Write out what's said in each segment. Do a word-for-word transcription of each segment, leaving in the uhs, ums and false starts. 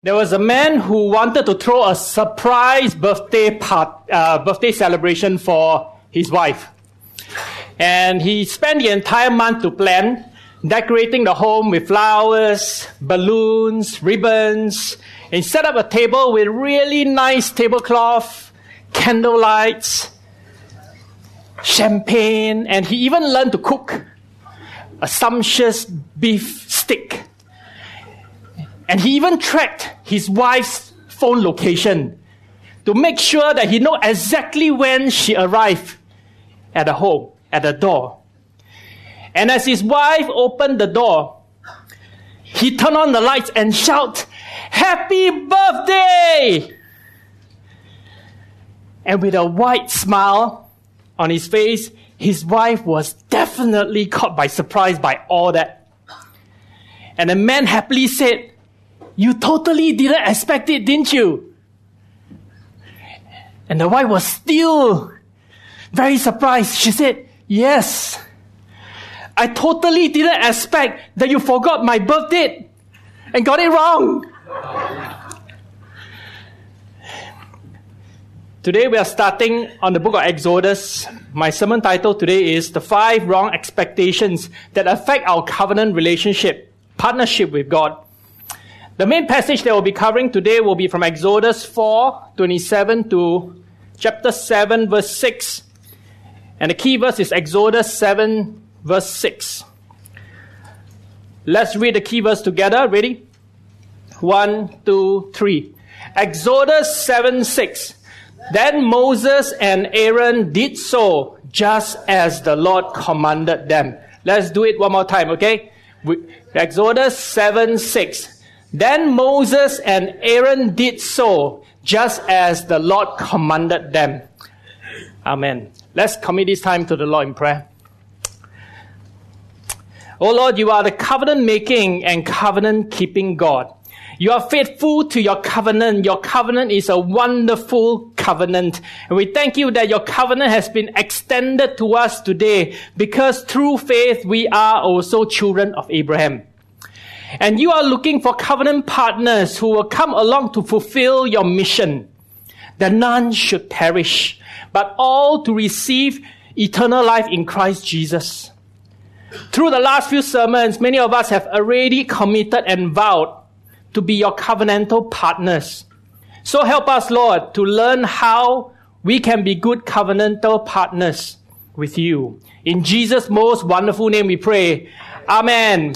There was a man who wanted to throw a surprise birthday part, uh, birthday celebration for his wife. And he spent the entire month to plan, decorating the home with flowers, balloons, ribbons, and set up a table with really nice tablecloth, candle lights, champagne, and he even learned to cook a sumptuous beef steak. And he even tracked his wife's phone location to make sure that he knows exactly when she arrived at the home, at the door. And as his wife opened the door, he turned on the lights and shouted, "Happy birthday!" And with a wide smile on his face, his wife was definitely caught by surprise by all that. And the man happily said, "You totally didn't expect it, didn't you?" And the wife was still very surprised. She said, "Yes, I totally didn't expect that you forgot my birth date and got it wrong." Today we are starting on the book of Exodus. My sermon title today is The Five Wrong Expectations That Affect Our Covenant Relationship, Partnership with God. The main passage that we'll be covering today will be from Exodus four twenty-seven to chapter seven verse six. And the key verse is Exodus seven verse six. Let's read the key verse together. Ready? One, two, three. Exodus seven six. Then Moses and Aaron did so just as the Lord commanded them. Let's do it one more time, okay? Exodus seven six. Then Moses and Aaron did so just as the Lord commanded them. Amen. Let's commit this time to the Lord in prayer. Oh Lord, you are the covenant-making and covenant-keeping God. You are faithful to your covenant. Your covenant is a wonderful covenant. And we thank you that your covenant has been extended to us today because through faith we are also children of Abraham. And you are looking for covenant partners who will come along to fulfill your mission, that none should perish, but all to receive eternal life in Christ Jesus. Through the last few sermons, many of us have already committed and vowed to be your covenantal partners. So help us, Lord, to learn how we can be good covenantal partners with you. In Jesus' most wonderful name we pray. Amen.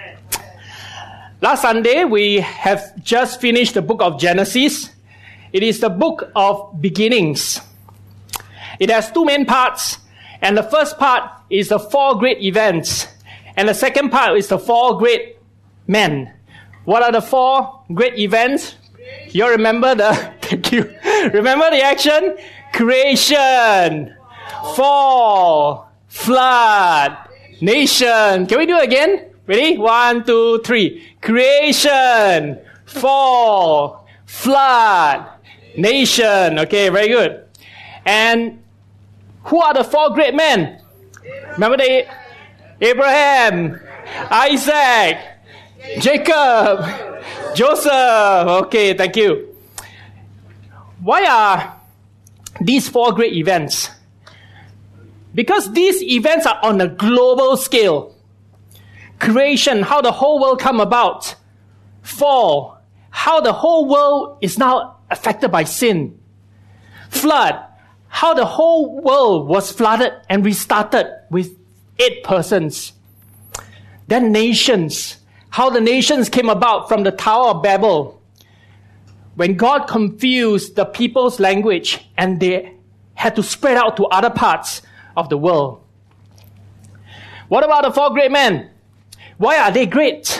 Last Sunday, we have just finished the book of Genesis. It is the book of beginnings. It has two main parts, and the first part is the four great events, and the second part is the four great men. What are the four great events? You all remember the, thank you. Remember the action? Creation, fall, flood, nation. Can we do it again? Ready? One, two, three. Creation, fall, flood, nation. Okay, very good. And who are the four great men? Remember the Abraham, Isaac, Jacob, Joseph. Okay, thank you. Why are these four great events? Because these events are on a global scale. Creation, how the whole world come about. Fall, how the whole world is now affected by sin. Flood, how the whole world was flooded and restarted with eight persons. Then nations, how the nations came about from the Tower of Babel, when God confused the people's language and they had to spread out to other parts of the world. What about the four great men? Why are they great?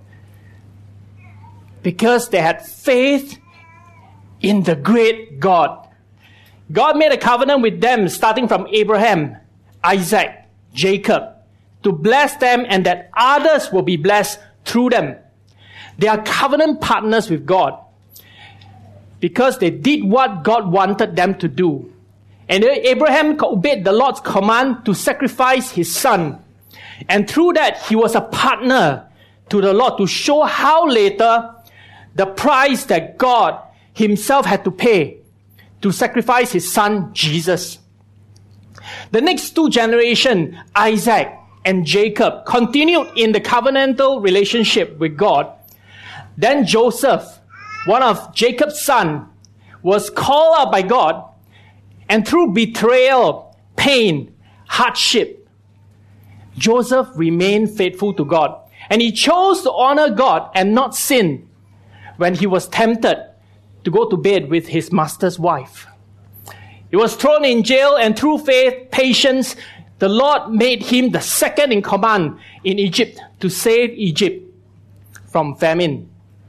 Because they had faith in the great God. God made a covenant with them starting from Abraham, Isaac, Jacob, to bless them and that others will be blessed through them. They are covenant partners with God because they did what God wanted them to do. And Abraham obeyed the Lord's command to sacrifice his son. And through that, he was a partner to the Lord to show how later the price that God himself had to pay to sacrifice his son, Jesus. The next two generations, Isaac and Jacob, continued in the covenantal relationship with God. Then Joseph, one of Jacob's sons, was called out by God, and through betrayal, pain, hardship, Joseph remained faithful to God. And he chose to honor God and not sin when he was tempted to go to bed with his master's wife. He was thrown in jail, and through faith, patience, the Lord made him the second in command in Egypt to save Egypt from famine.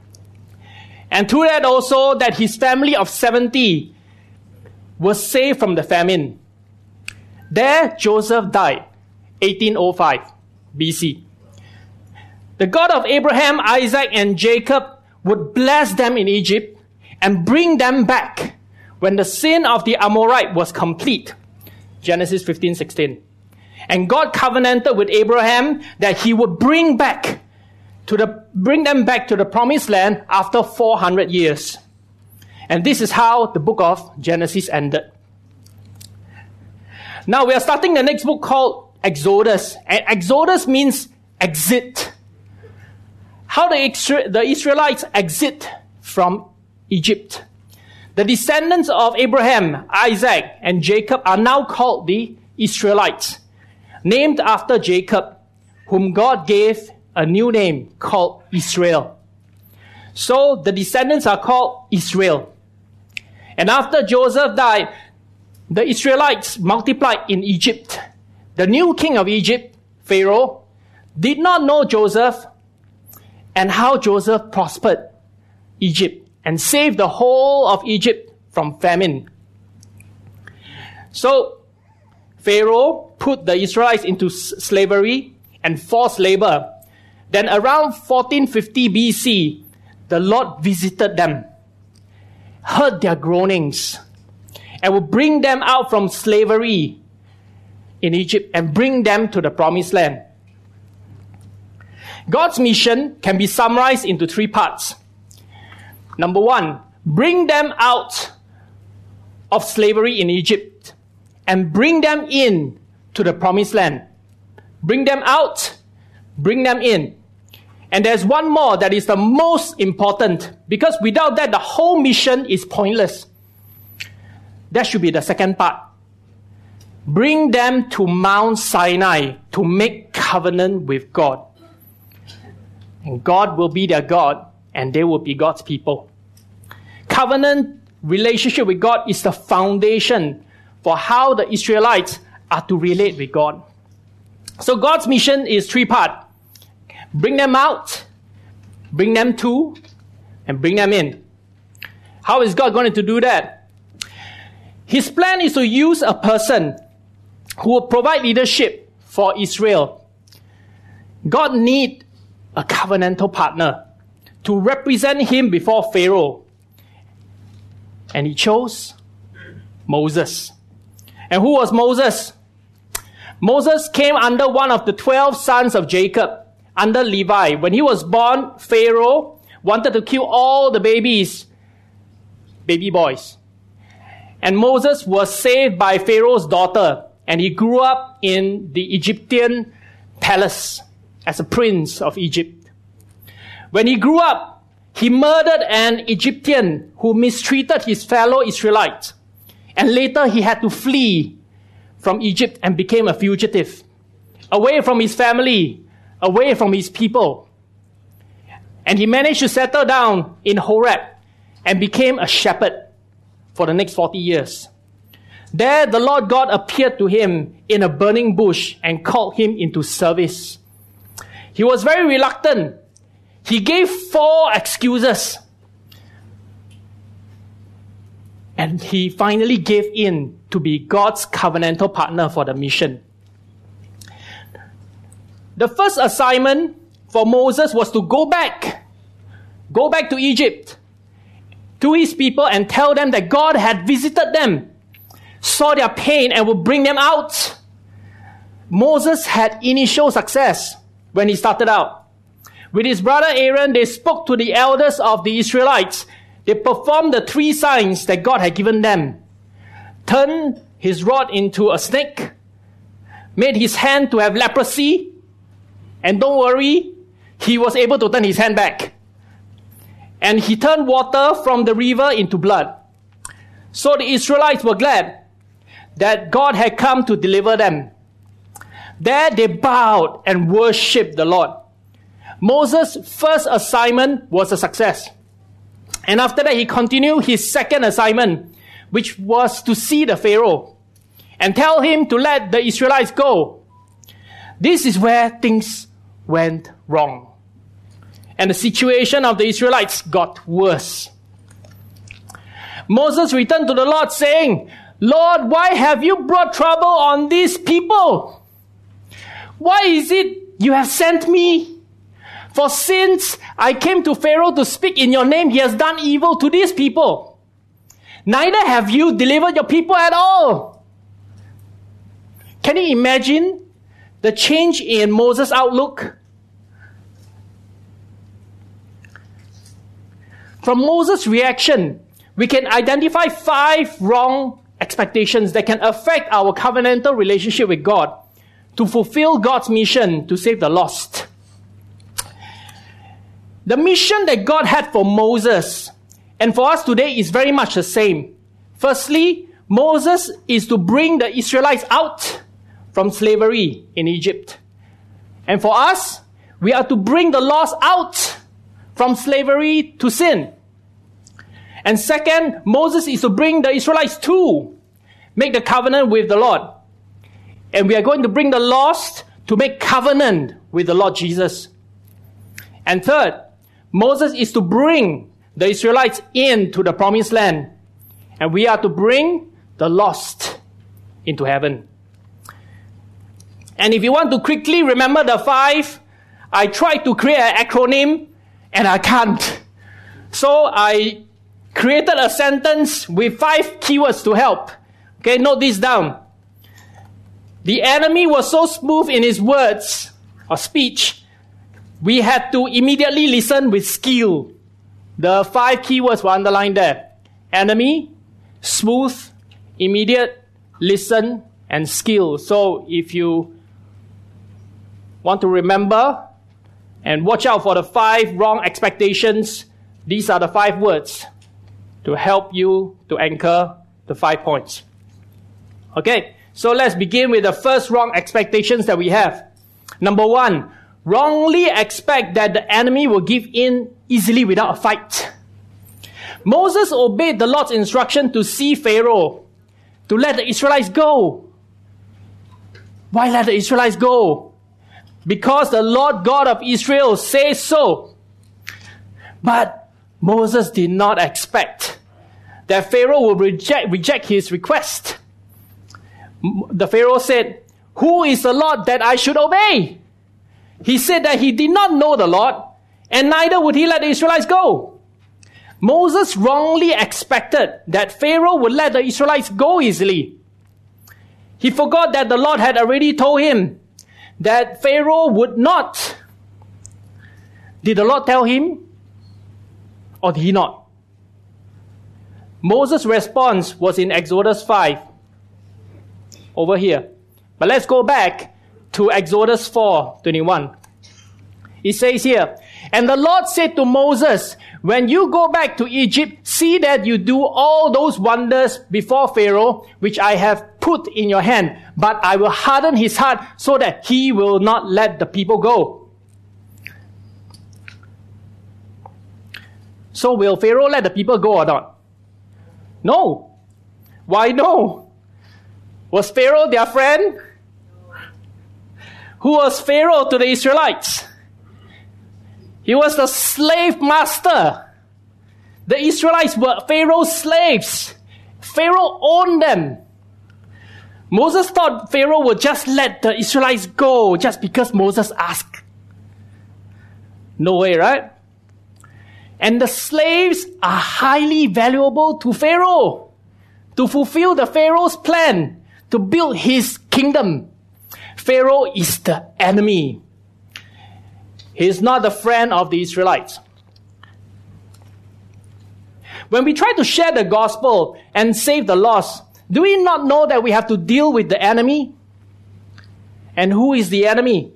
And through that also, that his family of seventy was saved from the famine. There, Joseph died, eighteen oh five B C. The God of Abraham, Isaac, and Jacob would bless them in Egypt and bring them back when the sin of the Amorite was complete. Genesis fifteen sixteen. And God covenanted with Abraham that he would bring back to the bring them back to the promised land after four hundred years. And this is how the book of Genesis ended. Now we are starting the next book called Exodus. And Exodus means exit. How the, the Israelites exit from Egypt. The descendants of Abraham, Isaac, and Jacob are now called the Israelites, named after Jacob, whom God gave a new name called Israel. So the descendants are called Israel. And after Joseph died, the Israelites multiplied in Egypt. The new king of Egypt, Pharaoh, did not know Joseph and how Joseph prospered Egypt and saved the whole of Egypt from famine. So Pharaoh put the Israelites into slavery and forced labor. Then around fourteen fifty B C, the Lord visited them, heard their groanings, and would bring them out from slavery in Egypt and bring them to the promised land. God's mission can be summarized into three parts. Number one, bring them out of slavery in Egypt and bring them in to the promised land. Bring them out, bring them in. And there's one more that is the most important, because without that, the whole mission is pointless. That should be the second part. Bring them to Mount Sinai to make covenant with God. And God will be their God, and they will be God's people. Covenant relationship with God is the foundation for how the Israelites are to relate with God. So God's mission is three-part. Bring them out, bring them to, and bring them in. How is God going to do that? His plan is to use a person who will provide leadership for Israel. God needs a covenantal partner to represent him before Pharaoh. And he chose Moses. And who was Moses? Moses came under one of the twelve sons of Jacob, under Levi. When he was born, Pharaoh wanted to kill all the babies, baby boys. And Moses was saved by Pharaoh's daughter, and he grew up in the Egyptian palace as a prince of Egypt. When he grew up, he murdered an Egyptian who mistreated his fellow Israelites. And later he had to flee from Egypt and became a fugitive, away from his family, away from his people. And he managed to settle down in Horeb and became a shepherd for the next forty years. There, the Lord God appeared to him in a burning bush and called him into service. He was very reluctant. He gave four excuses. And he finally gave in to be God's covenantal partner for the mission. The first assignment for Moses was to go back, go back to Egypt, to his people, and tell them that God had visited them, saw their pain, and would bring them out. Moses had initial success when he started out. with his brother Aaron, they spoke to the elders of the Israelites. They performed the three signs that God had given them. Turned his rod into a snake, made his hand to have leprosy, and don't worry, he was able to turn his hand back. And he turned water from the river into blood. So the Israelites were glad that God had come to deliver them. There they bowed and worshipped the Lord. Moses' first assignment was a success. And after that, he continued his second assignment, which was to see the Pharaoh and tell him to let the Israelites go. This is where things went wrong. And the situation of the Israelites got worse. Moses returned to the Lord saying, Lord, why have you brought trouble on these people? Why is it you have sent me? For since I came to Pharaoh to speak in your name, he has done evil to these people. Neither have you delivered your people at all. Can you imagine the change in Moses' outlook? From Moses' reaction, we can identify five wrong expectations that can affect our covenantal relationship with God to fulfill God's mission to save the lost. The mission that God had for Moses and for us today is very much the same. Firstly, Moses is to bring the Israelites out from slavery in Egypt. And for us, we are to bring the lost out from slavery to sin. And second, Moses is to bring the Israelites to make the covenant with the Lord. And we are going to bring the lost to make covenant with the Lord Jesus. And third, Moses is to bring the Israelites into the promised land. And we are to bring the lost into heaven. And if you want to quickly remember the five, I tried to create an acronym and I can't. So I created a sentence with five keywords to help. Okay, note this down. The enemy was so smooth in his words or speech, we had to immediately listen with skill. The five keywords were underlined there. Enemy, smooth, immediate, listen, and skill. So if you want to remember and watch out for the five wrong expectations, these are the five words to help you to anchor the five points. Okay, so let's begin with the first wrong expectations that we have. Number one, wrongly expect that the enemy will give in easily without a fight. Moses obeyed the Lord's instruction to see Pharaoh, to let the Israelites go. Why let the Israelites go? Because the Lord God of Israel says so. But Moses did not expect that Pharaoh will reject, reject his request. The Pharaoh said, "Who is the Lord that I should obey?" He said that he did not know the Lord, and neither would he let the Israelites go. Moses wrongly expected that Pharaoh would let the Israelites go easily. He forgot that the Lord had already told him that Pharaoh would not. Did the Lord tell him? Or did he not? Moses' response was in Exodus five. Over here. But let's go back to Exodus four twenty-one. It says here, "And the Lord said to Moses, when you go back to Egypt, see that you do all those wonders before Pharaoh, which I have put in your hand. But I will harden his heart so that he will not let the people go." So will Pharaoh let the people go or not? No. Why no? Was Pharaoh their friend? Who was Pharaoh to the Israelites? He was the slave master. The Israelites were Pharaoh's slaves. Pharaoh owned them. Moses thought Pharaoh would just let the Israelites go just because Moses asked. No way, right? And the slaves are highly valuable to Pharaoh to fulfill the Pharaoh's plan to build his kingdom. Pharaoh is the enemy. He is not the friend of the Israelites. When we try to share the gospel and save the lost, do we not know that we have to deal with the enemy? And who is the enemy?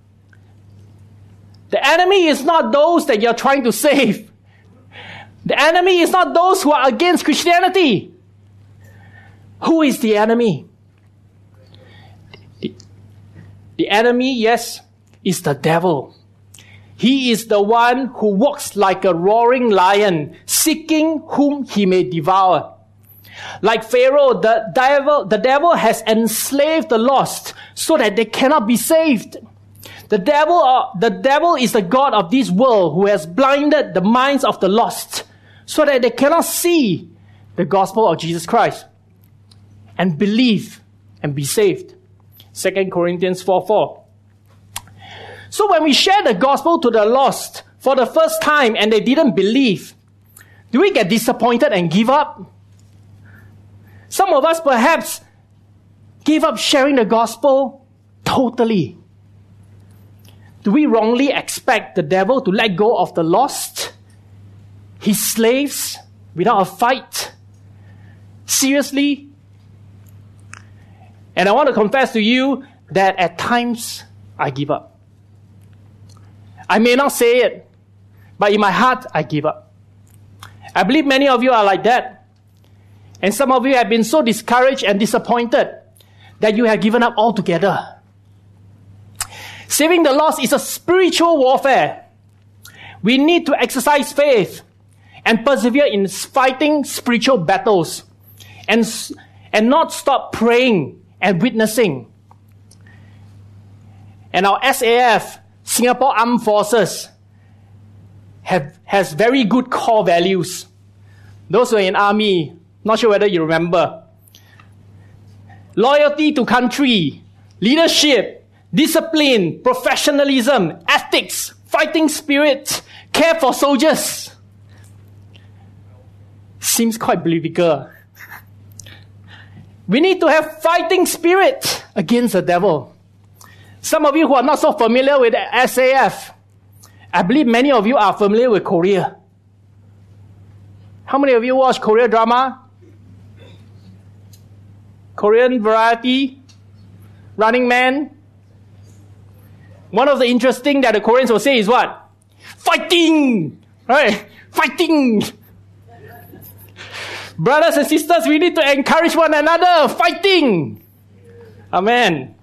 The enemy is not those that you're trying to save. The enemy is not those who are against Christianity. Who is the enemy? The, the enemy, yes, is the devil. He is the one who walks like a roaring lion, seeking whom he may devour. Like Pharaoh, the devil, the devil has enslaved the lost so that they cannot be saved. The devil, uh, the devil is the god of this world who has blinded the minds of the lost so that they cannot see the gospel of Jesus Christ and believe and be saved. Second Corinthians four four. So when we share the gospel to the lost for the first time and they didn't believe, do we get disappointed and give up? Some of us perhaps give up sharing the gospel totally. Do we wrongly expect the devil to let go of the lost, his slaves, without a fight? Seriously? And I want to confess to you that at times I give up. I may not say it, but in my heart I give up. I believe many of you are like that. And some of you have been so discouraged and disappointed that you have given up altogether. Saving the lost is a spiritual warfare. We need to exercise faith and persevere in fighting spiritual battles and, and not stop praying and witnessing. And our S A F, Singapore Armed Forces, have, has very good core values. Those who are in army, not sure whether you remember. Loyalty to country, leadership, discipline, professionalism, ethics, fighting spirit, care for soldiers. Seems quite biblical. We need to have fighting spirit against the devil. Some of you who are not so familiar with S A F, I believe many of you are familiar with Korea. How many of you watch Korean drama? Korean variety? Running Man? One of the interesting that the Koreans will say is what? Fighting! Right? Fighting! Brothers and sisters, we need to encourage one another. Fighting! Amen.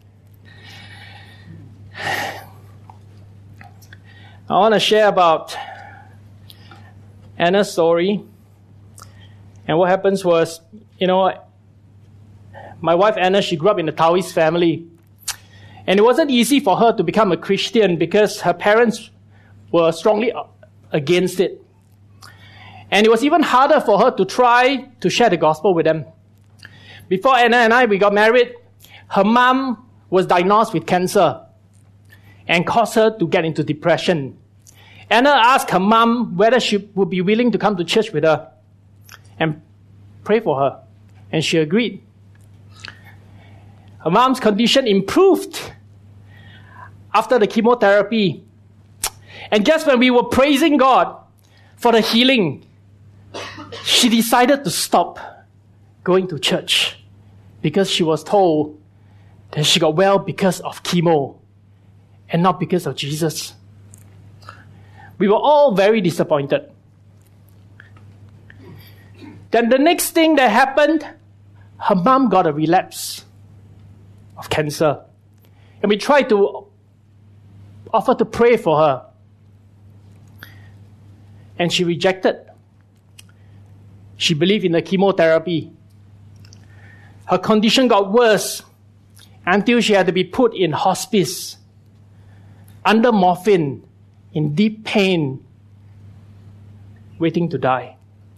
I want to share about Anna's story. And what happens was, you know, my wife Anna, she grew up in a Taoist family. And it wasn't easy for her to become a Christian because her parents were strongly against it. And it was even harder for her to try to share the gospel with them. Before Anna and I, we got married, her mom was diagnosed with cancer and caused her to get into depression. Anna asked her mom whether she would be willing to come to church with her and pray for her. And she agreed. Her mom's condition improved after the chemotherapy. And just when we were praising God for the healing, she decided to stop going to church because she was told that she got well because of chemo and not because of Jesus. We were all very disappointed. Then the next thing that happened, her mom got a relapse of cancer. And we tried to offer to pray for her. And she rejected. She believed in the chemotherapy. Her condition got worse until she had to be put in hospice, under morphine, in deep pain, waiting to die.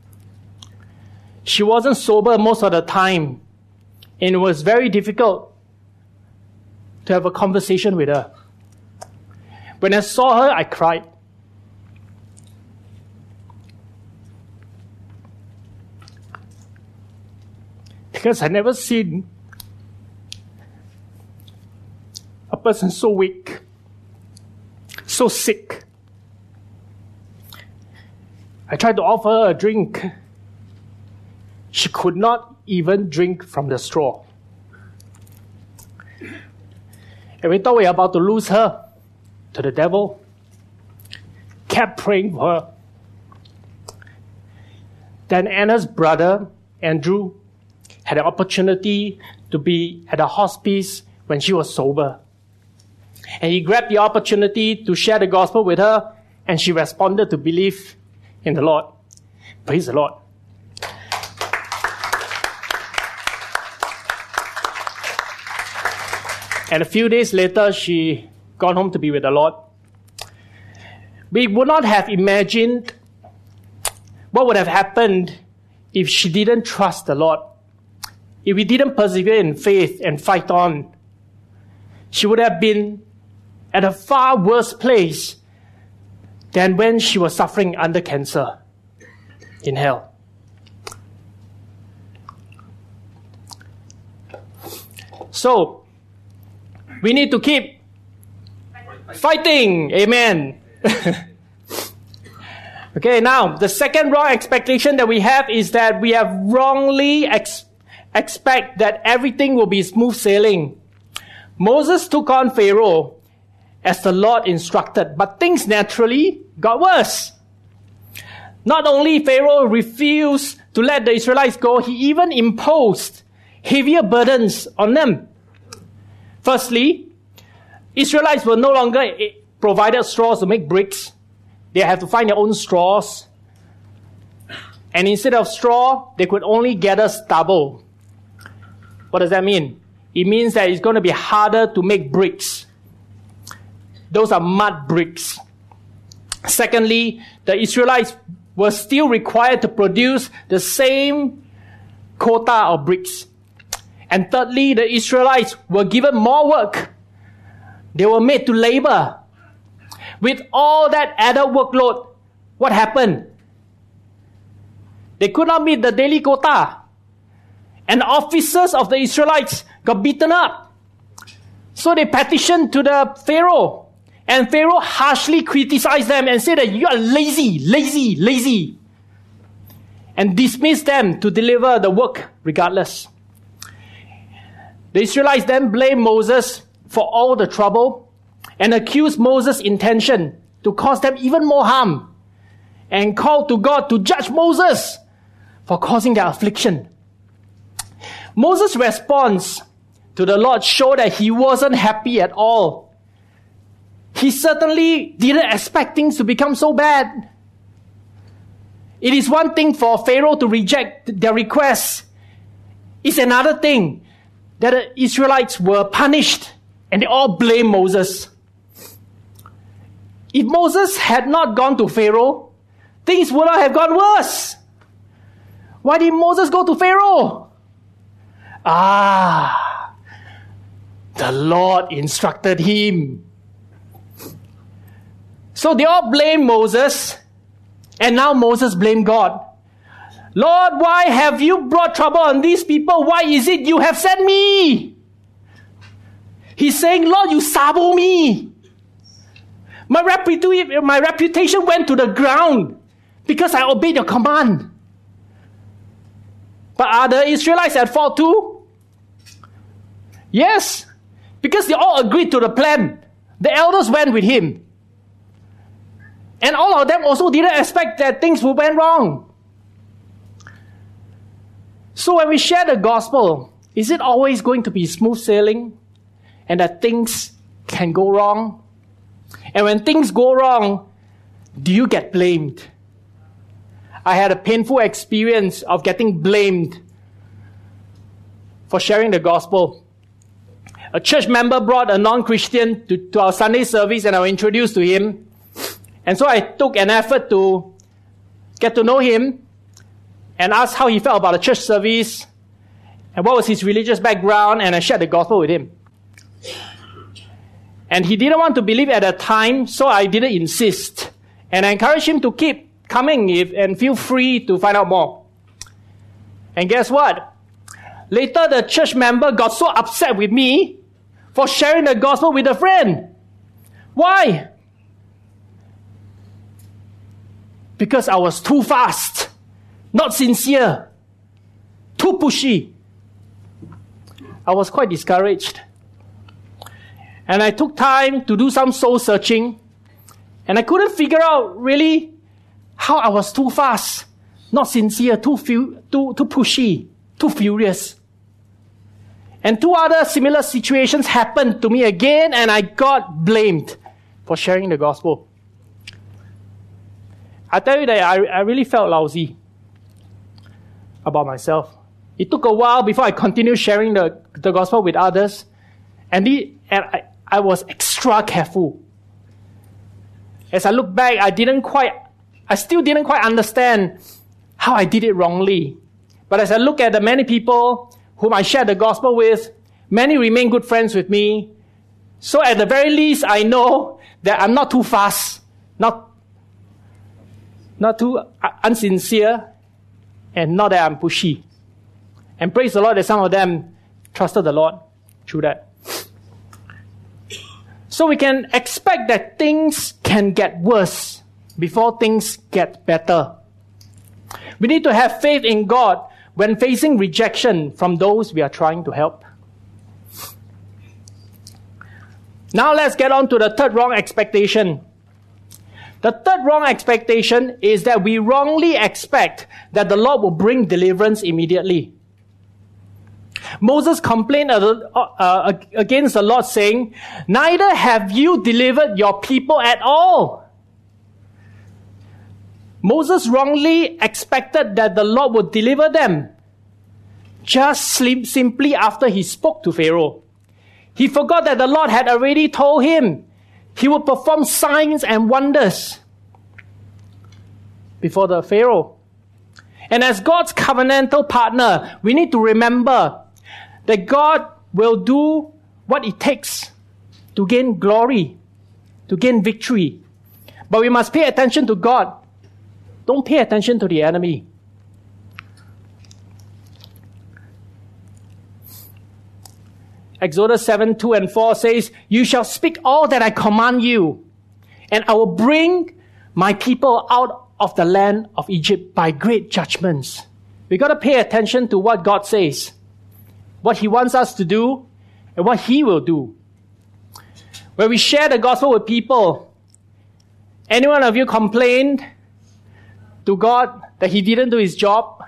She wasn't sober most of the time, and it was very difficult to have a conversation with her. When I saw her, I cried. Because I never seen a person so weak, so sick. I tried to offer her a drink. She could not even drink from the straw. And we thought we were about to lose her to the devil. Kept praying for her. Then Anna's brother, Andrew, had an opportunity to be at a hospice when she was sober. And he grabbed the opportunity to share the gospel with her, and she responded to believe in the Lord. Praise the Lord. And a few days later, she got home to be with the Lord. We would not have imagined what would have happened if she didn't trust the Lord. If we didn't persevere in faith and fight on, she would have been at a far worse place than when she was suffering under cancer in hell. So, we need to keep fighting. Amen. Okay, now, the second wrong expectation that we have is that we have wrongly ex- expect that everything will be smooth sailing. Moses took on Pharaoh as the Lord instructed, but things naturally got worse. Not only Pharaoh refused to let the Israelites go, he even imposed heavier burdens on them. Firstly, Israelites were no longer provided straws to make bricks. They had to find their own straws. And instead of straw, they could only gather stubble. What does that mean? It means that it's going to be harder to make bricks. Those are mud bricks. Secondly, the Israelites were still required to produce the same quota of bricks. And thirdly, the Israelites were given more work. They were made to labor. With all that added workload, what happened? They could not meet the daily quota. And officers of the Israelites got beaten up. So they petitioned to the Pharaoh. And Pharaoh harshly criticized them and said that you are lazy, lazy, lazy. And dismissed them to deliver the work regardless. The Israelites then blamed Moses for all the trouble and accused Moses' intention to cause them even more harm and called to God to judge Moses for causing their affliction. Moses' response to the Lord showed that he wasn't happy at all. He certainly didn't expect things to become so bad. It is one thing for Pharaoh to reject their requests. It's another thing that the Israelites were punished and they all blame Moses. If Moses had not gone to Pharaoh, things would not have gone worse. Why did Moses go to Pharaoh? Ah, the Lord instructed him. So they all blame Moses, and now Moses blamed God. Lord, why have you brought trouble on these people? Why is it you have sent me? He's saying, Lord, you sabo me. My, reputa- my reputation went to the ground because I obeyed your command. But are the Israelites at fault too? Yes, because they all agreed to the plan. The elders went with him. And all of them also didn't expect that things would went wrong. So when we share the gospel, is it always going to be smooth sailing and that things can go wrong? And when things go wrong, do you get blamed? I had a painful experience of getting blamed for sharing the gospel. A church member brought a non-Christian to, to our Sunday service and I was introduced to him. And so I took an effort to get to know him and asked how he felt about the church service and what was his religious background, and I shared the gospel with him. And he didn't want to believe at the time, so I didn't insist. And I encouraged him to keep coming if, and feel free to find out more. And guess what? Later, the church member got so upset with me for sharing the gospel with a friend. Why? because I was too fast, not sincere, too pushy. I was quite discouraged. And I took time to do some soul searching, and I couldn't figure out really how I was too fast, not sincere, too fu- too too pushy, too furious. And two other similar situations happened to me again, and I got blamed for sharing the gospel. I tell you that I, I really felt lousy about myself. It took a while before I continued sharing the, the gospel with others, and, the, and I, I was extra careful. As I look back, I didn't quite, I still didn't quite understand how I did it wrongly. But as I look at the many people whom I shared the gospel with, many remain good friends with me. So at the very least, I know that I'm not too fast, not, not too unsincere, and not that I'm pushy. And praise the Lord that some of them trusted the Lord through that. So we can expect that things can get worse before things get better. We need to have faith in God when facing rejection from those we are trying to help. Now let's get on to the third wrong expectation. The third wrong expectation is that we wrongly expect that the Lord will bring deliverance immediately. Moses complained uh, against the Lord, saying, "Neither have you delivered your people at all." Moses wrongly expected that the Lord would deliver them just simply after he spoke to Pharaoh. He forgot that the Lord had already told him he would perform signs and wonders before the Pharaoh. And as God's covenantal partner, we need to remember that God will do what it takes to gain glory, to gain victory. But we must pay attention to God. Don't pay attention to the enemy. Exodus seven, two and four says, "You shall speak all that I command you, and I will bring my people out of the land of Egypt by great judgments." We got to pay attention to what God says, what He wants us to do, and what He will do. When we share the gospel with people, any one of you complained to God that He didn't do His job,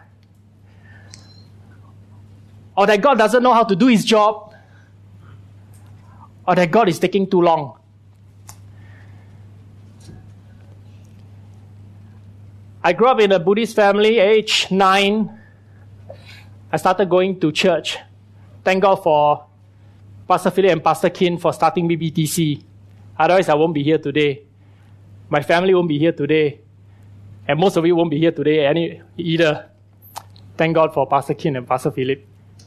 or that God doesn't know how to do His job, or that God is taking too long? I grew up in a Buddhist family. At age nine, I started going to church. Thank God for Pastor Philip and Pastor Kin for starting B B T C. Otherwise, I won't be here today. My family won't be here today. And most of you won't be here today any, either. Thank God for Pastor Kin and Pastor Philip.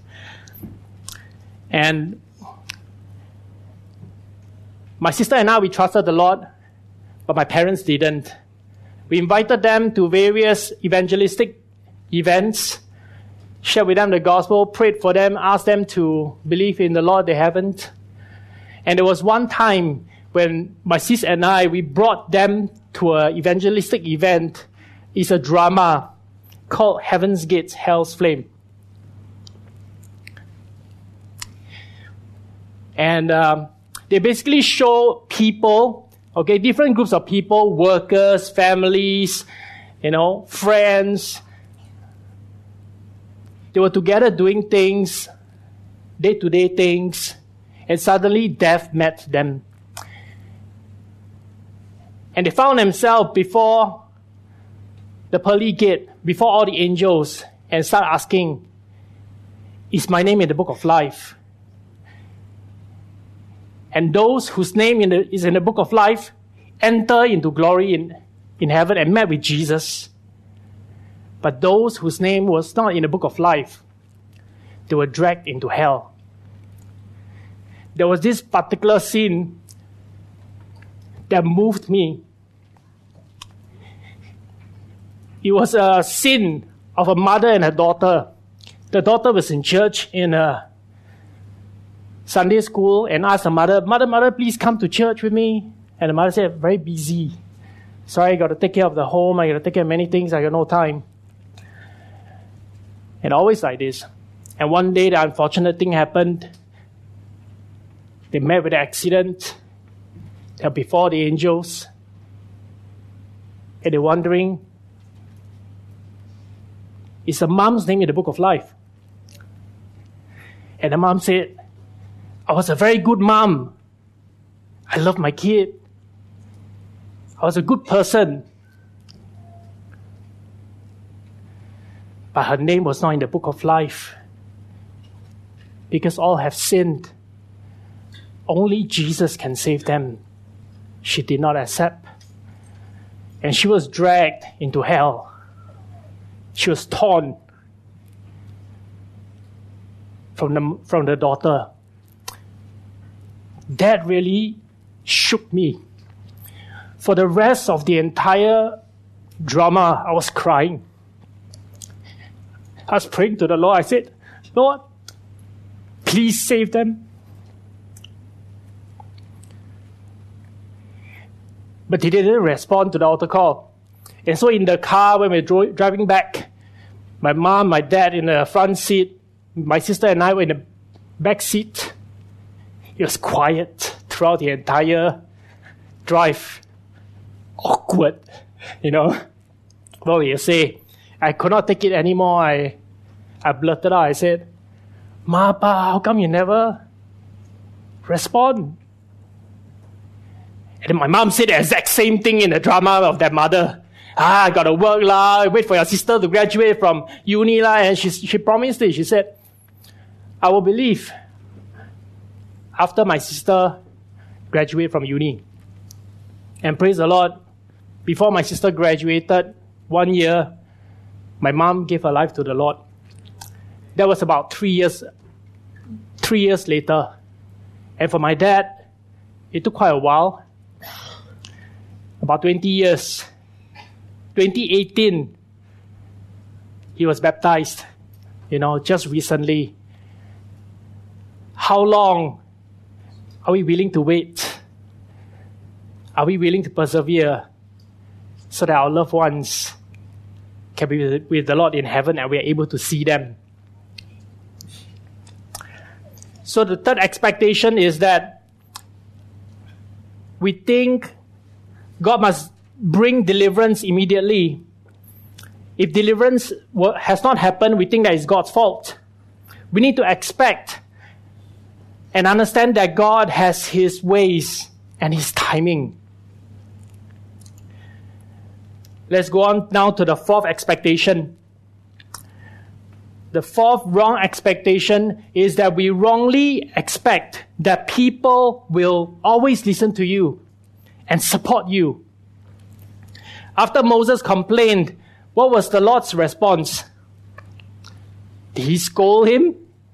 And my sister and I, we trusted the Lord, but my parents didn't. We invited them to various evangelistic events, shared with them the gospel, prayed for them, asked them to believe in the Lord. They haven't. And there was one time when my sis and I, we brought them to an evangelistic event. It's a drama called Heaven's Gates, Hell's Flame. And um, they basically show people, okay, different groups of people, workers, families, you know, friends. They were together doing things, day-to-day things, and suddenly death met them. And they found themselves before the pearly gate, before all the angels, and start asking, "Is my name in the book of life?" And those whose name in the, is in the book of life enter into glory in, in heaven and met with Jesus. But those whose name was not in the book of life, they were dragged into hell. There was this particular scene that moved me. It was a scene of a mother and her daughter. The daughter was in church in a Sunday school and asked her mother, "Mother, mother, please come to church with me." And the mother said, "Very busy. Sorry, I got to take care of the home. I got to take care of many things. I got no time. And always like this. And one day, the unfortunate thing happened. They met with an accident. They're before the angels. And they're wondering, is the mom's name in the book of life? And the mom said, I was a very good mom. I love my kid. I was a good person. But her name was not in the book of life. Because all have sinned. Only Jesus can save them. She did not accept. And she was dragged into hell. She was torn from the, from the daughter. That really shook me. For the rest of the entire drama, I was crying. I was praying to the Lord. I said, Lord, please save them. But he didn't respond to the altar call. And so in the car, when we were dro- driving back, my mom, my dad in the front seat, my sister and I were in the back seat. It was quiet throughout the entire drive. Awkward, you know. Well, you say, I could not take it anymore. I, I blurted out. I said, Ma, Pa, how come you never respond? And then my mom said the exact same thing in the drama of that mother. Ah, I gotta work lah. Wait for your sister to graduate from uni lah. And she she promised it. She said, I will believe after my sister graduate from uni. And praise the Lord, before my sister graduated, one year, my mom gave her life to the Lord. That was about three years, three years later. And for my dad, it took quite a while. About twenty years. twenty eighteen, he was baptized, you know, just recently. How long are we willing to wait? Are we willing to persevere so that our loved ones can be with the Lord in heaven and we are able to see them? So the third expectation is that we think God must bring deliverance immediately. If deliverance has not happened, we think that it's God's fault. We need to expect and understand that God has His ways and His timing. Let's go on now to the fourth expectation. The fourth wrong expectation is that we wrongly expect that people will always listen to you and support you. After Moses complained, what was the Lord's response? Did He scold him?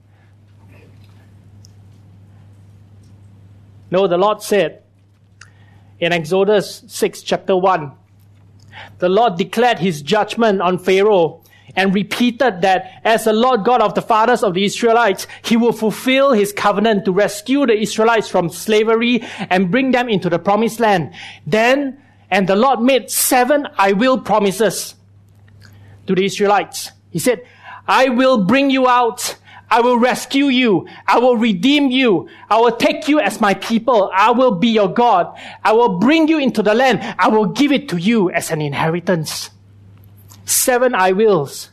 No, the Lord said in Exodus six, chapter one, the Lord declared His judgment on Pharaoh and repeated that as the Lord God of the fathers of the Israelites, He will fulfill His covenant to rescue the Israelites from slavery and bring them into the promised land. Then, and the Lord made seven I will promises to the Israelites. He said, I will bring you out. I will rescue you. I will redeem you. I will take you as my people. I will be your God. I will bring you into the land. I will give it to you as an inheritance. Seven I wills.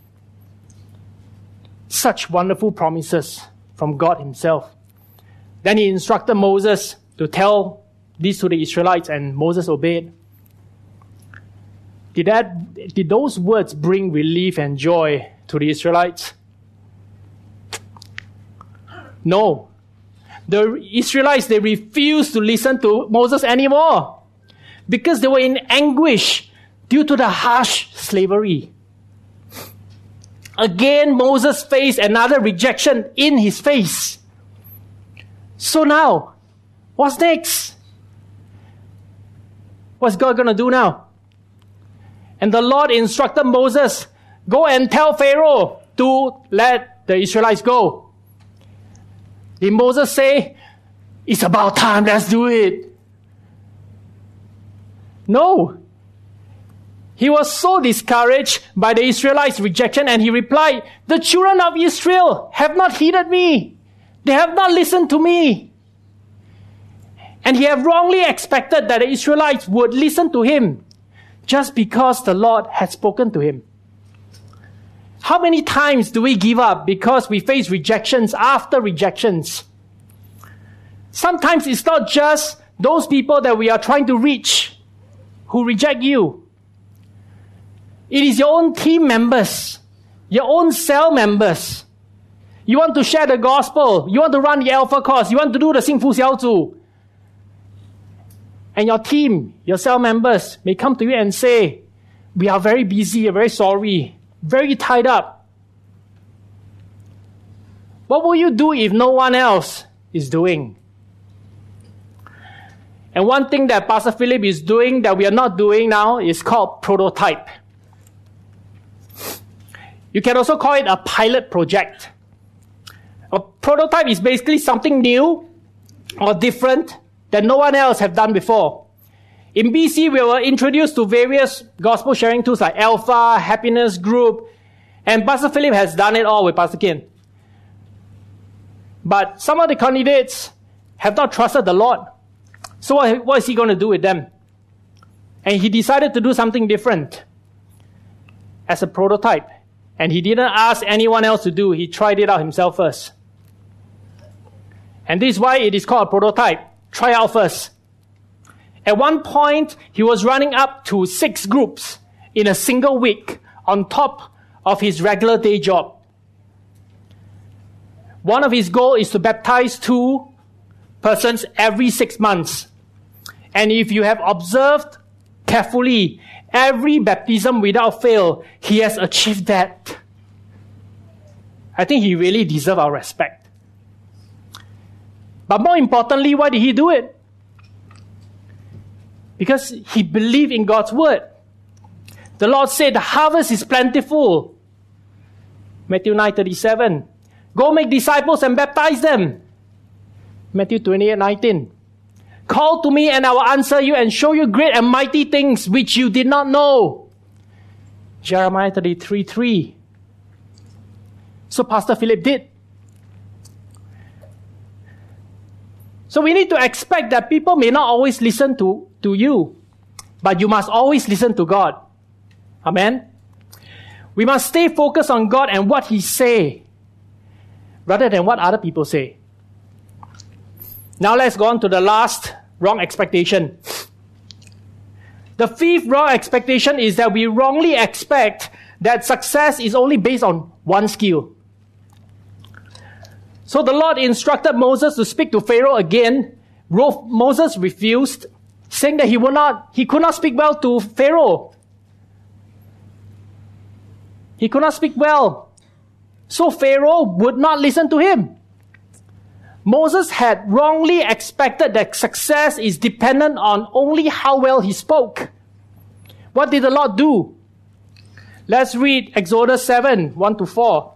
Such wonderful promises from God Himself. Then He instructed Moses to tell this to the Israelites, and Moses obeyed. Did that, did those words bring relief and joy to the Israelites? No. The Israelites, they refused to listen to Moses anymore because they were in anguish due to the harsh slavery. Again, Moses faced another rejection in his face. So now, what's next? What's God going to do now? And the Lord instructed Moses, go and tell Pharaoh to let the Israelites go. Did Moses say, it's about time, let's do it? No. He was so discouraged by the Israelites' rejection, and he replied, "The children of Israel have not heeded me. They have not listened to me." And he had wrongly expected that the Israelites would listen to him just because the Lord had spoken to him. How many times do we give up because we face rejections after rejections? Sometimes it's not just those people that we are trying to reach who reject you. It is your own team members, your own cell members. You want to share the gospel, you want to run the Alpha course, you want to do the 幸福小组. And your team, your cell members may come to you and say, "We are very busy, very sorry, very tied up." What will you do if no one else is doing? And one thing that Pastor Philip is doing that we are not doing now is called prototype. You can also call it a pilot project. A prototype is basically something new or different that no one else have done before. In B C, we were introduced to various gospel sharing tools like Alpha, Happiness Group, and Pastor Philip has done it all with Pastor Ken. But some of the candidates have not trusted the Lord. So what, what is he going to do with them? And he decided to do something different as a prototype. And he didn't ask anyone else to do. He tried it out himself first. And this is why it is called a prototype. Try out first. At one point, he was running up to six groups in a single week on top of his regular day job. One of his goals is to baptize two persons every six months. And if you have observed carefully, every baptism without fail, he has achieved that. I think he really deserves our respect. But more importantly, why did he do it? Because he believed in God's word. The Lord said, "The harvest is plentiful." Matthew nine thirty-seven. "Go make disciples and baptize them." Matthew twenty-eight nineteen. "Call to me and I will answer you and show you great and mighty things which you did not know." Jeremiah thirty-three three. So Pastor Philip did. So we need to expect that people may not always listen to, to you, but you must always listen to God. Amen? We must stay focused on God and what He say, rather than what other people say. Now let's go on to the last wrong expectation. The fifth wrong expectation is that we wrongly expect that success is only based on one skill. So the Lord instructed Moses to speak to Pharaoh again. Moses refused, saying that he would not, he could not speak well to Pharaoh. He could not speak well. So Pharaoh would not listen to him. Moses had wrongly expected that success is dependent on only how well he spoke. What did the Lord do? Let's read Exodus seven, one to four.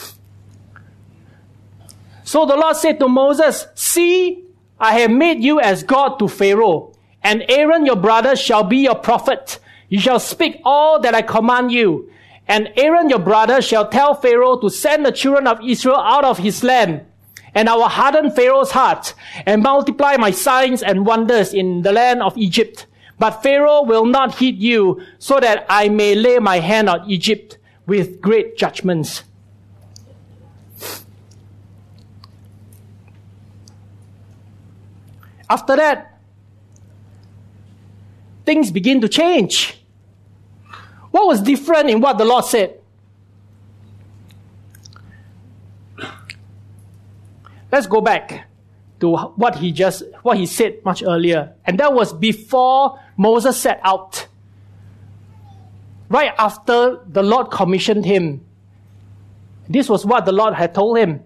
So the Lord said to Moses, "See, I have made you as God to Pharaoh, and Aaron your brother shall be your prophet. You shall speak all that I command you. And Aaron your brother shall tell Pharaoh to send the children of Israel out of his land. And I will harden Pharaoh's heart and multiply my signs and wonders in the land of Egypt. But Pharaoh will not heed you, so that I may lay my hand on Egypt with great judgments." After that, things begin to change. What was different in what the Lord said? Let's go back to what he just, what he said much earlier. And that was before Moses set out. Right after the Lord commissioned him. This was what the Lord had told him.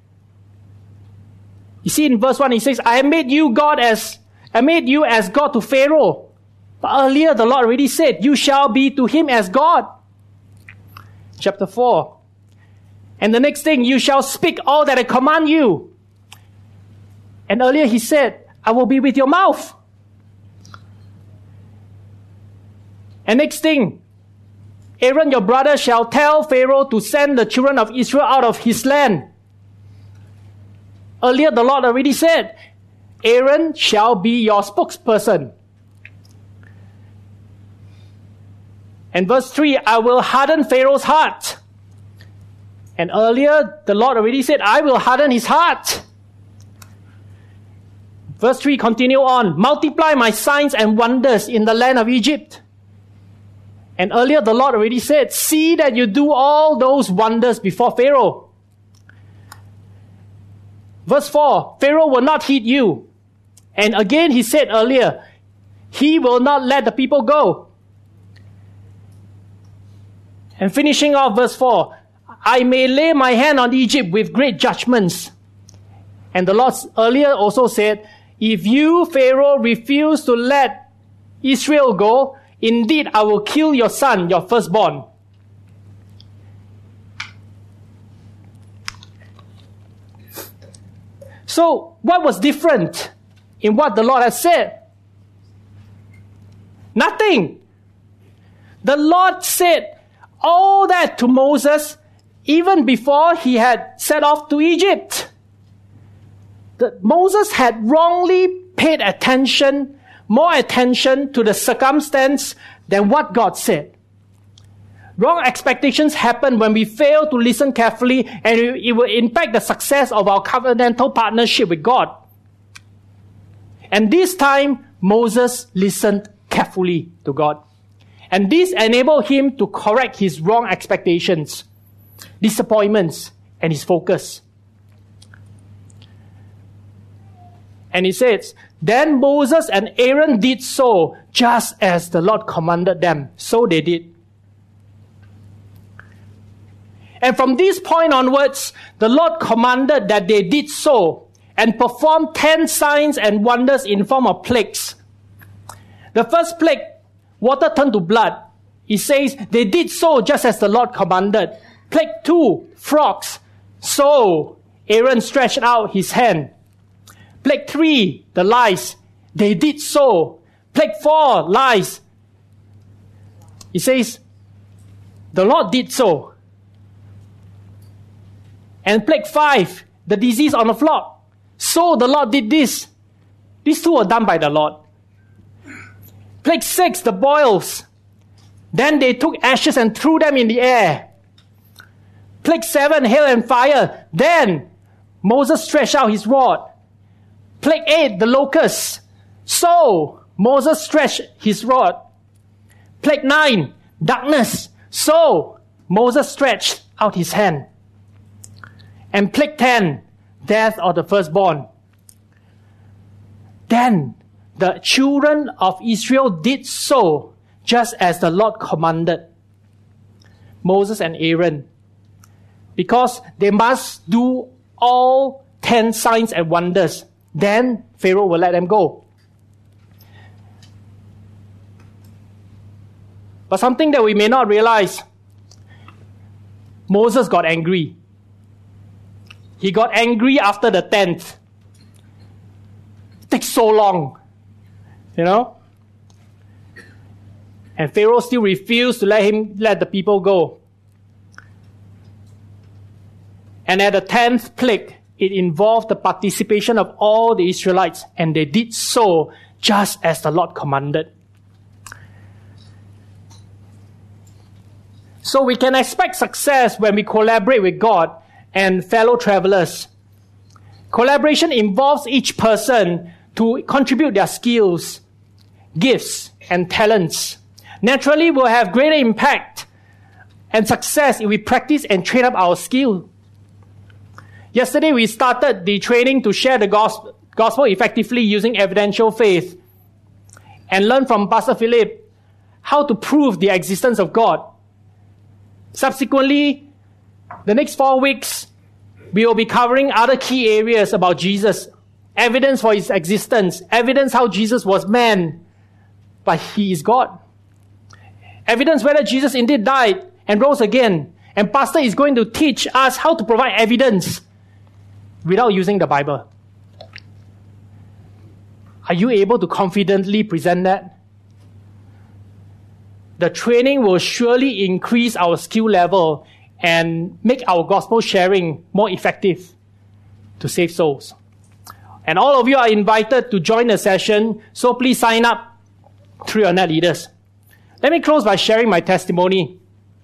You see in verse one, he says, I have made you God as, I made you as God to Pharaoh. But earlier the Lord already said, you shall be to him as God. Chapter four. And the next thing, you shall speak all that I command you. And earlier he said, I will be with your mouth. And next thing, Aaron your brother shall tell Pharaoh to send the children of Israel out of his land. Earlier the Lord already said, Aaron shall be your spokesperson. And verse three, I will harden Pharaoh's heart. And earlier the Lord already said, I will harden his heart. Verse three, continue on. Multiply my signs and wonders in the land of Egypt. And earlier the Lord already said, see that you do all those wonders before Pharaoh. Verse four, Pharaoh will not heed you. And again he said earlier, he will not let the people go. And finishing off verse four, I may lay my hand on Egypt with great judgments. And the Lord earlier also said, if you, Pharaoh, refuse to let Israel go, indeed I will kill your son, your firstborn. So, what was different in what the Lord has said? Nothing. The Lord said all that to Moses even before he had set off to Egypt. The, Moses had wrongly paid attention, more attention to the circumstance than what God said. Wrong expectations happen when we fail to listen carefully, and it will impact the success of our covenantal partnership with God. And this time, Moses listened carefully to God. And this enabled him to correct his wrong expectations, disappointments, and his focus. And he says, then Moses and Aaron did so, just as the Lord commanded them. So they did. And from this point onwards, the Lord commanded that they did so, and performed ten signs and wonders in form of plagues. The first plague, water turned to blood. He says, they did so just as the Lord commanded. Plague two, frogs. So Aaron stretched out his hand. Plague three, the lice. They did so. Plague four, lice. He says, the Lord did so. And plague five, the disease on the flock. So the Lord did this. These two were done by the Lord. Plague six, the boils. Then they took ashes and threw them in the air. Plague seven, hail and fire. Then Moses stretched out his rod. Plague eight, the locusts. So Moses stretched his rod. Plague nine, darkness. So Moses stretched out his hand. And plague ten, death of the firstborn. Then the children of Israel did so, just as the Lord commanded Moses and Aaron, because they must do all ten signs and wonders. Then Pharaoh will let them go. But something that we may not realize, Moses got angry. He got angry after the tenth. It takes so long, you know. And Pharaoh still refused to let him let the people go. And at the tenth plague, it involved the participation of all the Israelites, and they did so just as the Lord commanded. So we can expect success when we collaborate with God and fellow travelers. Collaboration involves each person to contribute their skills, gifts, and talents. Naturally, we'll have greater impact and success if we practice and train up our skill. Yesterday, we started the training to share the gospel, gospel effectively using evidential faith, and learn from Pastor Philip how to prove the existence of God. Subsequently, the next four weeks, we will be covering other key areas about Jesus. Evidence for his existence. Evidence how Jesus was man, but he is God. Evidence whether Jesus indeed died and rose again. And Pastor is going to teach us how to provide evidence without using the Bible. Are you able to confidently present that? the training will surely increase our skill level and make our gospel sharing more effective to save souls. And all of you are invited to join the session, so please sign up through your net leaders. Let me close by sharing my testimony.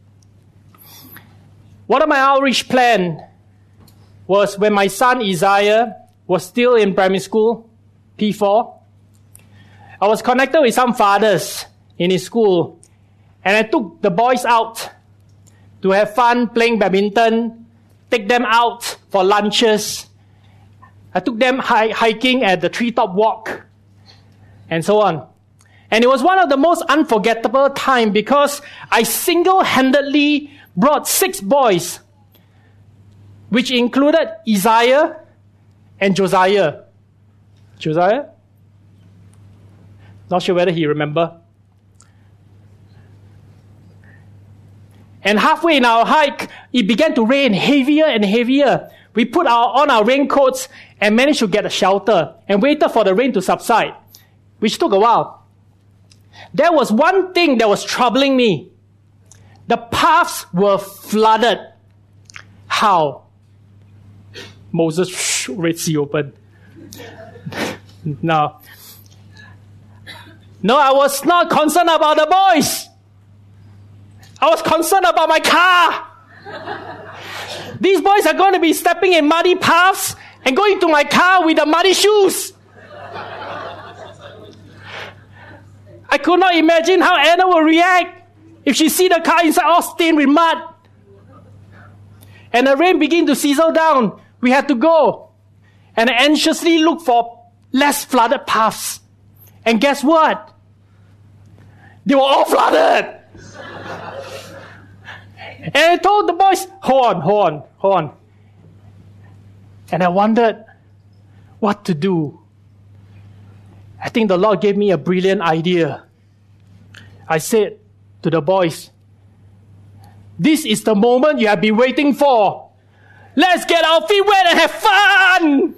One of my outreach plans was when my son Isaiah was still in primary school, P four. I was connected with some fathers in his school, and I took the boys out to have fun playing badminton, take them out for lunches. I took them hi- hiking at the treetop walk, and so on. And it was one of the most unforgettable times because I single-handedly brought six boys, which included Isaiah and Josiah. Josiah? Not sure whether he remember. And halfway in our hike, it began to rain heavier and heavier. We put our, on our raincoats and managed to get a shelter and waited for the rain to subside, which took a while. There was one thing that was troubling me. The paths were flooded. How? Moses, shh, Red Sea open. No. No, I was not concerned about the boys. I was concerned about my car. These boys are going to be stepping in muddy paths and going to my car with the muddy shoes. I could not imagine how Anna will react if she see the car inside all stained with mud. And the rain began to sizzle down. We had to go. And I anxiously looked for less flooded paths. And guess what? They were all flooded. And I told the boys, hold on, hold on, hold on. And I wondered what to do. I think the Lord gave me a brilliant idea. I said to the boys, this is the moment you have been waiting for. Let's get our feet wet and have fun.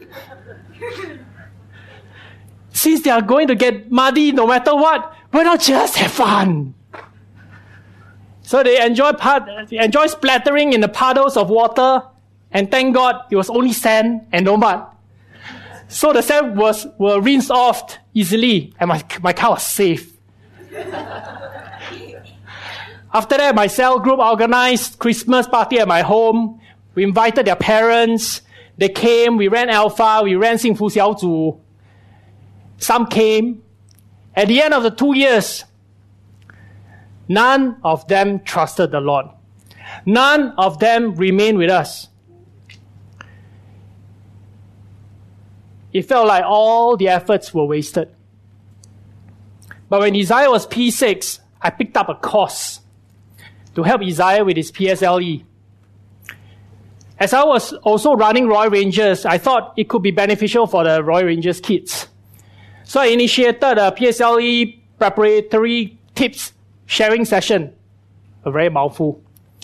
Since they are going to get muddy no matter what, why not just have fun? So they enjoy, part, they enjoy splattering in the puddles of water, and thank God it was only sand and no mud. So the sand was were rinsed off easily, and my, my car was safe. After that, my cell group organized Christmas party at my home. We invited their parents. They came. We ran Alpha. We ran 幸福小组. Some came. At the end of the two years, none of them trusted the Lord. None of them remained with us. It felt like all the efforts were wasted. But when Isaiah was P six, I picked up a course to help Isaiah with his P S L E. As I was also running Royal Rangers, I thought it could be beneficial for the Royal Rangers kids. So I initiated a P S L E preparatory tips sharing session. A very mouthful.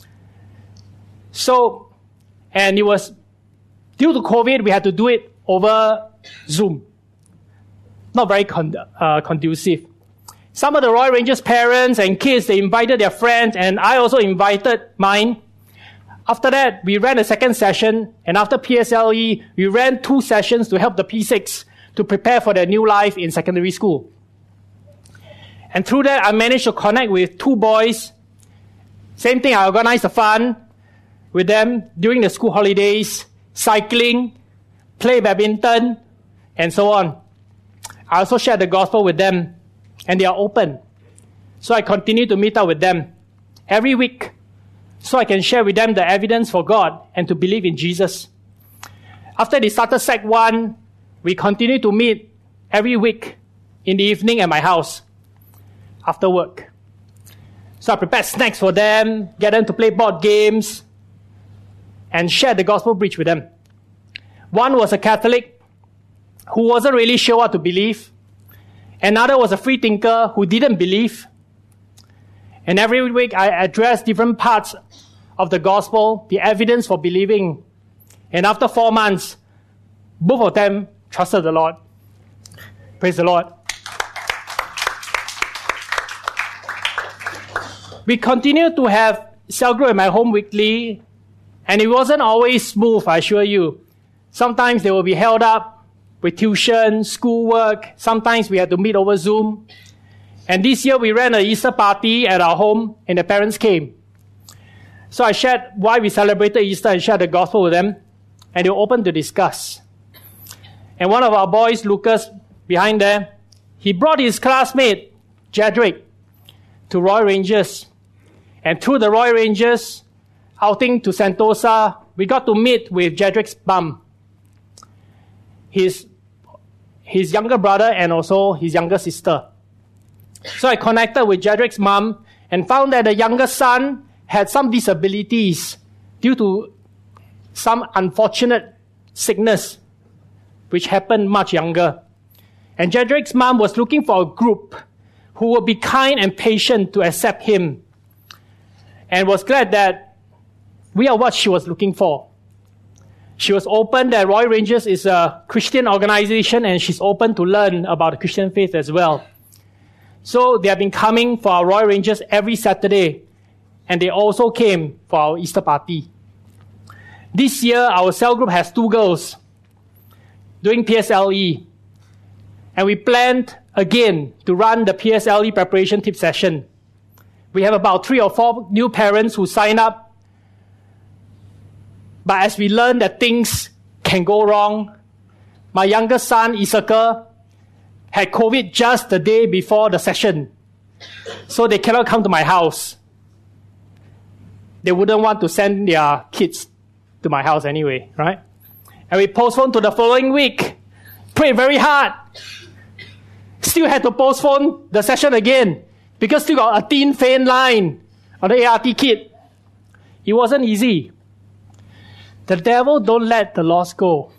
So, and it was, due to COVID, we had to do it over Zoom. Not very con- uh, conducive. Some of the Royal Rangers parents and kids, they invited their friends, and I also invited mine. After that, we ran a second session, and after P S L E, we ran two sessions to help the P six to prepare for their new life in secondary school. And through that, I managed to connect with two boys. Same thing, I organized the fun with them during the school holidays, cycling, play badminton, and so on. I also shared the gospel with them, and they are open. So I continue to meet up with them every week so I can share with them the evidence for God and to believe in Jesus. After they started Sec one, we continue to meet every week in the evening at my house after work. So I prepared snacks for them, get them to play board games, and share the gospel bridge with them. One was a Catholic who wasn't really sure what to believe. Another was a free thinker who didn't believe. And every week I addressed different parts of the gospel, the evidence for believing. And after four months, both of them trusted the Lord. Praise the Lord. We continued to have cell group at my home weekly, and it wasn't always smooth, I assure you. Sometimes they will be held up with tuition, schoolwork. Sometimes we had to meet over Zoom. And this year we ran an Easter party at our home, and the parents came. So I shared why we celebrated Easter and shared the gospel with them, and they were open to discuss. And one of our boys, Lucas, behind there, he brought his classmate, Jedrick, to Royal Rangers. And through the Royal Rangers outing to Sentosa, we got to meet with Jedrick's mum, his, his younger brother and also his younger sister. So I connected with Jedrick's mum and found that the younger son had some disabilities due to some unfortunate sickness which happened much younger. And Jedrick's mom was looking for a group who would be kind and patient to accept him, and was glad that we are what she was looking for. She was open that Royal Rangers is a Christian organization, and she's open to learn about the Christian faith as well. So they have been coming for our Royal Rangers every Saturday, and they also came for our Easter party. This year, our cell group has two girls doing P S L E, and we planned again to run the P S L E preparation tip session. We have about three or four new parents who sign up, but as we learn that things can go wrong, my youngest son, Issachar, had COVID just the day before the session, so they cannot come to my house. They wouldn't want to send their kids to my house anyway, right? And we postponed to the following week. Prayed very hard. Still had to postpone the session again because still got a teen faint line on the A R T kit. It wasn't easy. The devil don't let the lost go.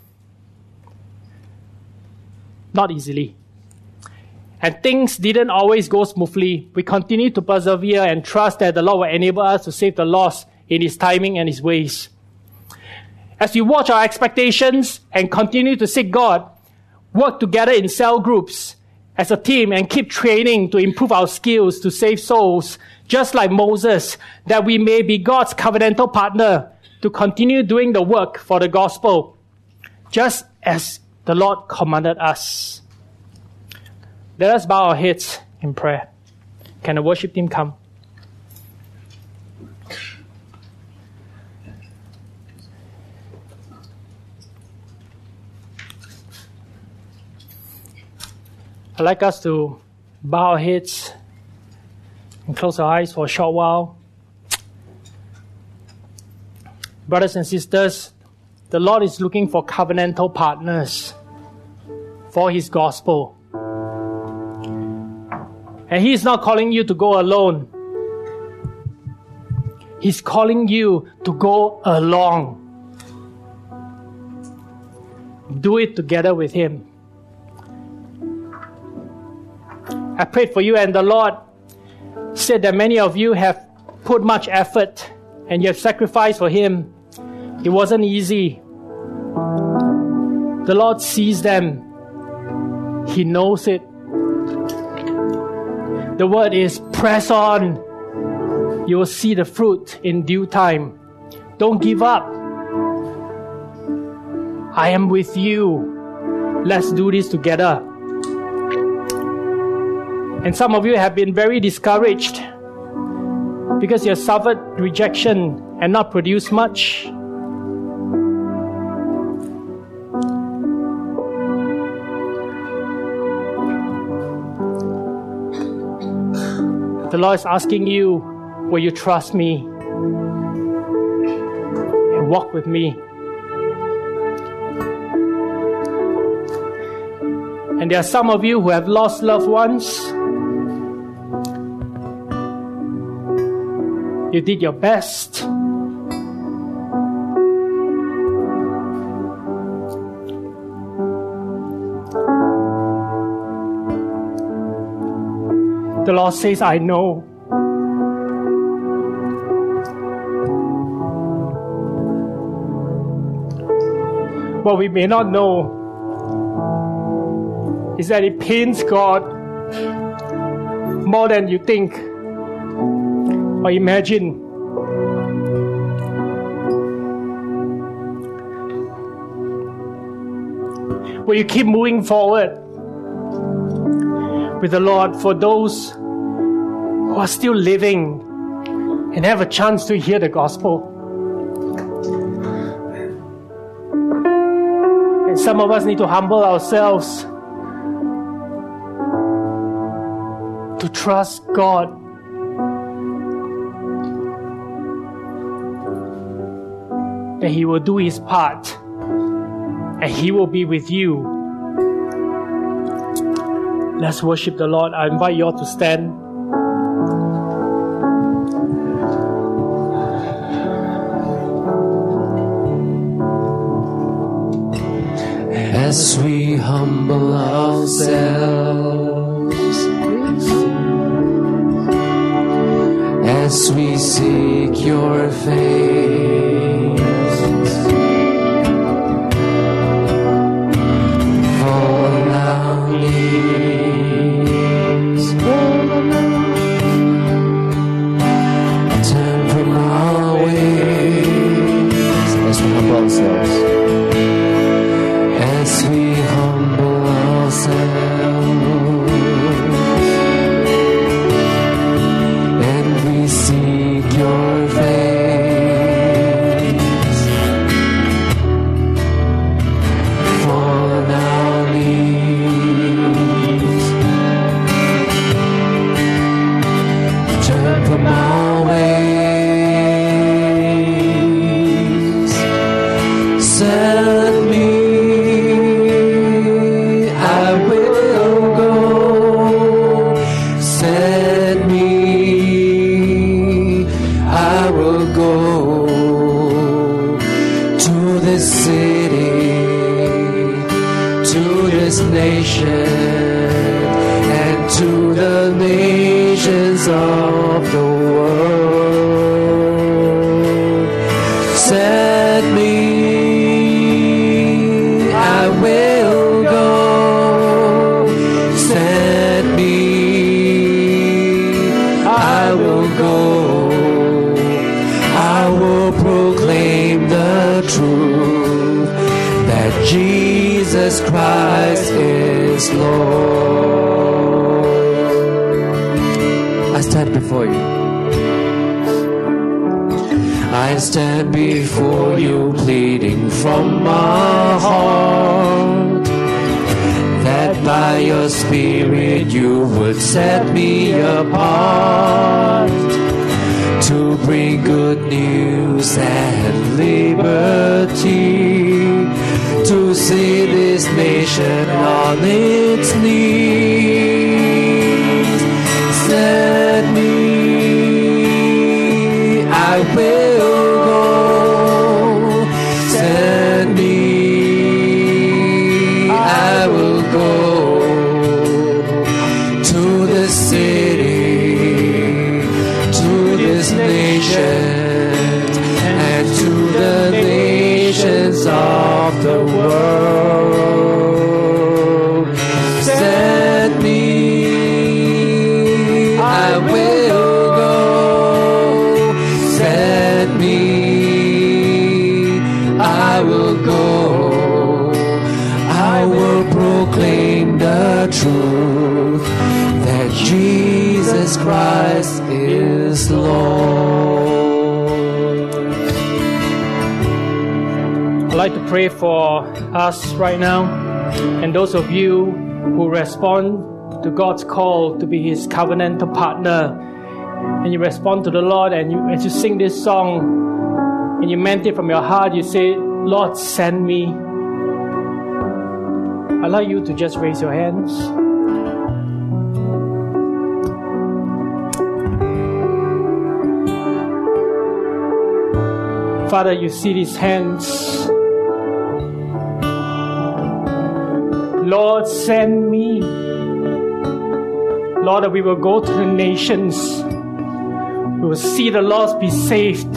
Not easily. And things didn't always go smoothly. We continued to persevere and trust that the Lord will enable us to save the lost in His timing and His ways. As we watch our expectations and continue to seek God, work together in cell groups as a team and keep training to improve our skills to save souls, just like Moses, that we may be God's covenantal partner to continue doing the work for the gospel, just as the Lord commanded us. Let us bow our heads in prayer. Can the worship team come? I'd like us to bow our heads and close our eyes for a short while. Brothers and sisters, the Lord is looking for covenantal partners for His gospel. And He is not calling you to go alone. He's calling you to go along. Do it together with Him. I prayed for you, and the Lord said that many of you have put much effort and you have sacrificed for Him. It wasn't easy. The Lord sees them. He knows it. The word is press on. You will see the fruit in due time. Don't give up. I am with you. Let's do this together. And some of you have been very discouraged because you have suffered rejection and not produced much. The Lord is asking you, will you trust me and walk with me? And there are some of you who have lost loved ones. You did your best. The Lord says, I know. What we may not know is that it pains God more than you think. or imagine. Will you keep moving forward with the Lord for those who are still living and have a chance to hear the gospel? And some of us need to humble ourselves to trust God. That He will do His part and He will be with you. Let's worship the Lord. I invite you all to stand. As we humble ourselves, as we seek your face, fall on our knees, turn from our ways, as we humble ourselves. As we humble ourselves and we seek your face, fall on our knees, turn from our ways, set me. And to the nations of the world, set me, I will go, set me, I will go, I will proclaim the truth that Jesus Christ is Lord. I stand before you. I stand before you pleading from my heart that by your Spirit you would set me apart to bring good news and liberty, to see this nation on its knees. Set me, I will go. Set me, I will go to the city, to this nation, and to the nations of the world. Set me, I will go. Set me, I will go. I will proclaim the truth that Jesus Christ is Lord. I'd like to pray for us right now and those of you who respond to God's call to be His covenantal partner, and you respond to the Lord, and you, as you sing this song and you meant it from your heart, you say, Lord, send me. I'd like you to just raise your hands. Father, you see these hands. Lord, send me. Lord, that we will go to the nations. We will see the lost be saved.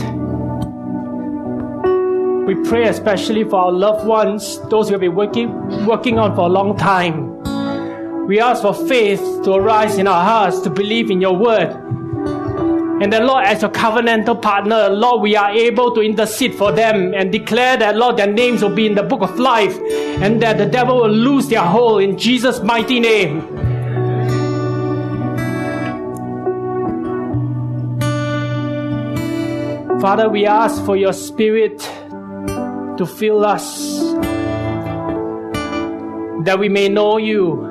We pray especially for our loved ones, those who have been working, working on for a long time. We ask for faith to arise in our hearts to believe in your word And then, Lord, as your covenantal partner, Lord, we are able to intercede for them and declare that, Lord, their names will be in the book of life and that the devil will lose their hold in Jesus' mighty name. Father, we ask for your Spirit to fill us, that we may know you,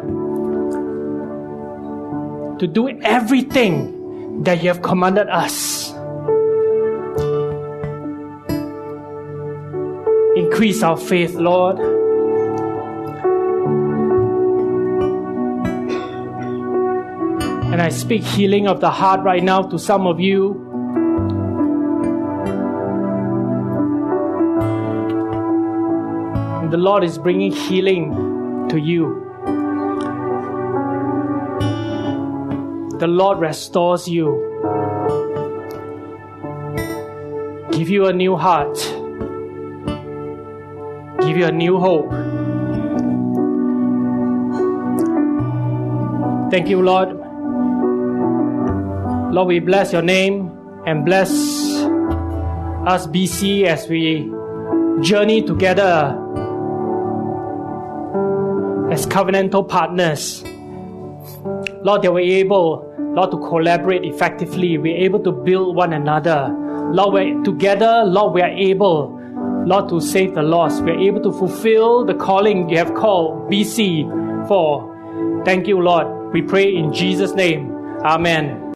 to do everything that you have commanded us. Increase our faith, Lord. And I speak healing of the heart right now to some of you. And the Lord is bringing healing to you. The Lord restores you, give you a new heart, give you a new hope. Thank you, Lord. Lord, we bless your name and bless us B C as we journey together as covenantal partners. Lord, that we're able, Lord, to collaborate effectively. We're able to build one another. Lord, we're together, Lord, we are able, Lord, to save the lost. We're able to fulfill the calling you have called B C for. Thank you, Lord. We pray in Jesus' name. Amen.